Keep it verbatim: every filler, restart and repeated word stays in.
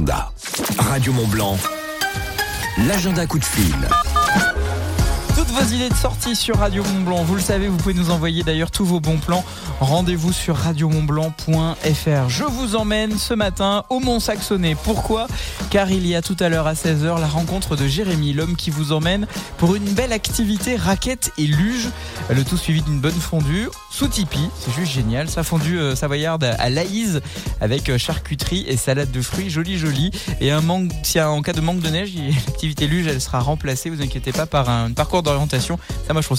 l'agenda. Radio Mont-Blanc, l'agenda coup de fil. Toutes vos idées de sortie sur Radio Mont-Blanc, vous le savez, vous pouvez nous envoyer d'ailleurs tous vos bons plans. Rendez-vous sur radio mont blanc point f r. Je vous emmène ce matin au Mont-Saxonais. Pourquoi ? Car il y a tout à l'heure à seize heures la rencontre de Jérémy, l'homme qui vous emmène pour une belle activité raquette et luge. Le tout suivi d'une bonne fondue sous tipi. C'est juste génial. Sa fondue euh, savoyarde à l'aïse avec euh, charcuterie et salade de fruits. Joli, joli. Et un manque, si en cas de manque de neige, l'activité luge, elle sera remplacée, vous inquiétez pas, par un parcours d'orientation. Ça, moi, je trouve